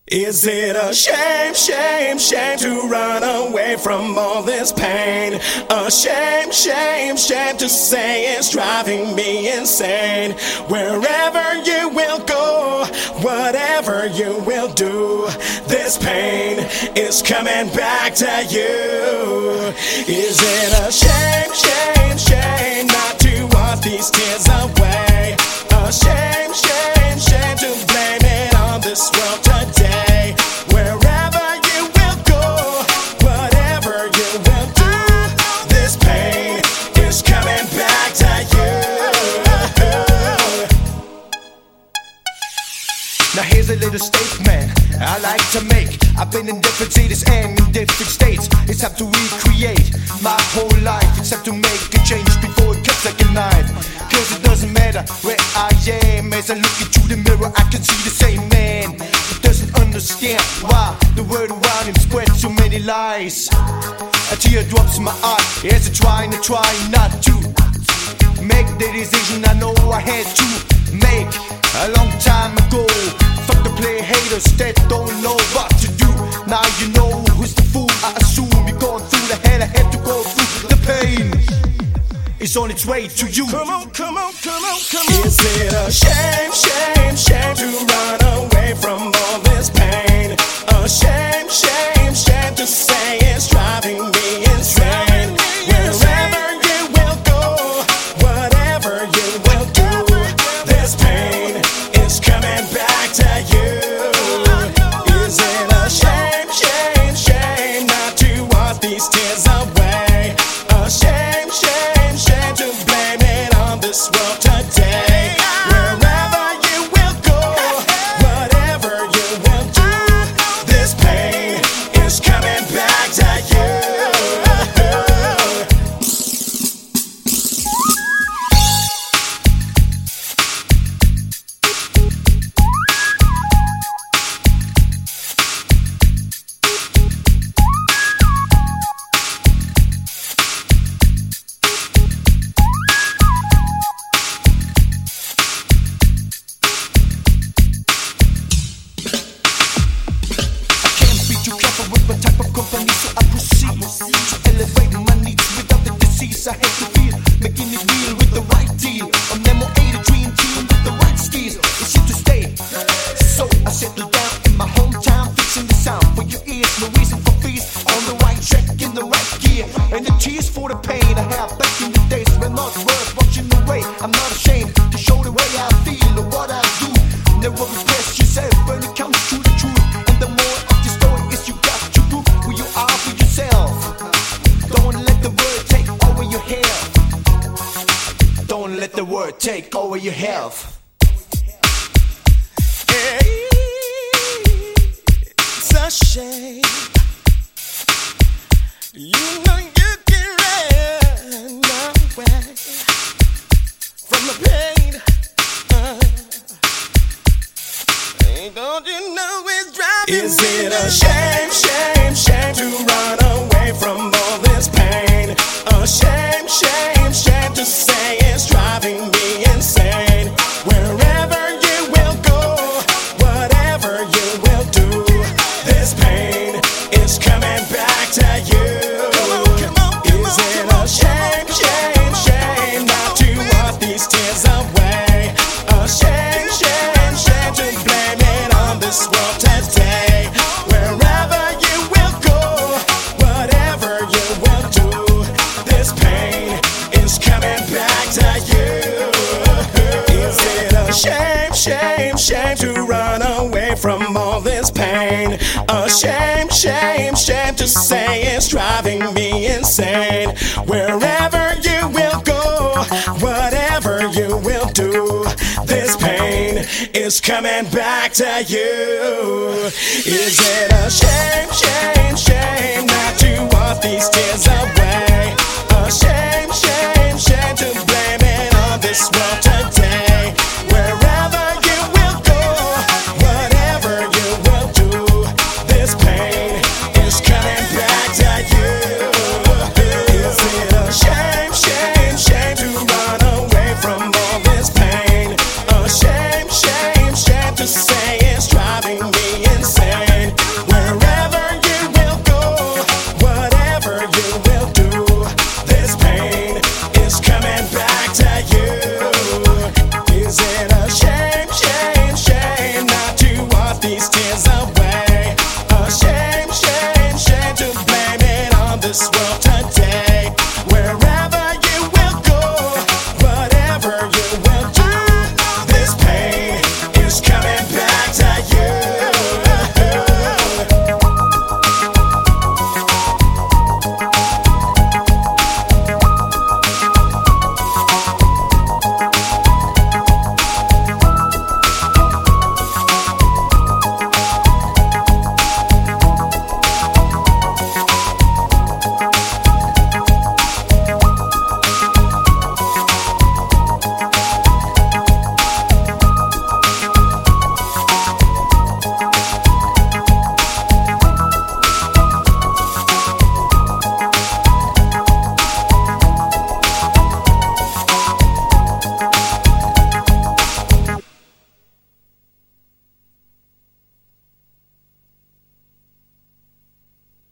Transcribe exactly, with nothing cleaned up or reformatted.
Is it a shame, shame, shame to run away from all this pain? A shame, shame, shame to say it's driving me insane. Wherever you will go, whatever you will do, this pain is coming back to you. Is it a shame, shame, shame not to wash these tears away? A shame, shame, shame to blame it on this world today. Wherever you will go, whatever you will do, this pain is coming back to you. Now here's a little statement I like to make. I've been in different cities and in different states. It's time to recreate my whole life. It's time to make a change before it cuts like a knife. Cause it doesn't matter where I am. As I look into the mirror I can see the same man who doesn't understand why the word around him spreads so many lies. A tear drops in my eye as I try and I try not to make the decision I know I had to make a long time ago. Fuck the play haters that don't know what to do. Now you know who's the fool. I assume you're going through the hell I had to go through. The pain is on its way to you. Come on, come on, come on, come on. Is it a shame, shame, shame to run away from all this pain? A shame, shame, shame to say it's driving me insane. Wherever you will go, whatever you will do, this pain is coming back to you. Is it a shame, shame, shame not to wash these tears away? A shame, shame, shame to blame it on this world today. Wherever you will go, whatever you will do, this pain is coming back to you. Company, so I proceed to elevate my needs without the disease I had to feel, making it real with the right deal. I'm Nemo A, the dream team with the right skills. It's here to stay, so I settle down in my hometown, fixing the sound for your ears. No reason for fears, on the right track, in the right gear. And the tears for the pain I have back in the days when not worth watching away. I'm not ashamed to show the way I feel or what I do. Never repress yourself when it comes to the truth. And the more of the story is you got to prove who you are for yourself. Don't let the word take over your health. Don't let the word take over your health. It's a shame. You know you can run away from the pain. Uh, don't you know it's driving me? Is it a shame, shame, shame to run away from all this pain? A shame, shame, shame to say it's driving me insane. Wherever you will go, whatever you will do, this pain is coming back to you. Come on, come on, come is on, it a shame, shame, shame not to wash these tears away? A shame, shame, shame to blame it on this world today. Wherever you will go, whatever you will do, this pain is coming back to you. Is it a shame, shame, shame to run away from all this pain? A shame, shame, shame to say it's driving me insane. Wherever you will go, whatever you will do, this pain is coming back to you. Is it a shame, shame, shame not to wash these tears away? A shame, shame, shame to blame it on this world today. Wherever you will go, whatever you will do, this pain is coming back to you. Is it a shame, shame, shame to run away from all this pain? A shame, shame, shame to say it's driving me insane. is a